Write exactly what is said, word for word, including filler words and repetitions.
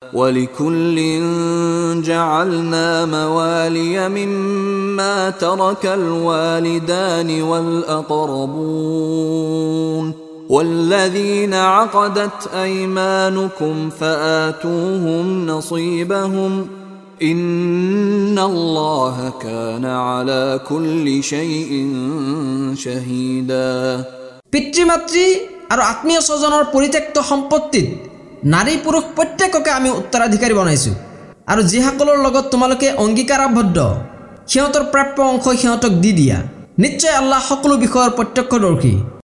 ولكل جعلنا موالي مما ترك الوالدان والأقربون والذين عقدت أيمانكم فآتوهم نصيبهم إن الله كان على كل شيء شهيدا পিতৃমাতৃ আৰু আত্মীয় স্বজনৰ পৰিত্যক্ত সম্পত্তিত নাৰী পুৰুষ প্ৰত্যেককে আমি উত্তৰাধিকাৰী বনাইছো আৰু যিসকলৰ লগত তোমালোকে অংগীকাৰাবদ্ধ সিহঁতৰ প্ৰাপ্য অংশ সিহঁতক দি দিয়া নিশ্চয় আল্লাহ সকলো বিষয়ৰ প্ৰত্যক্ষদৰ্শী।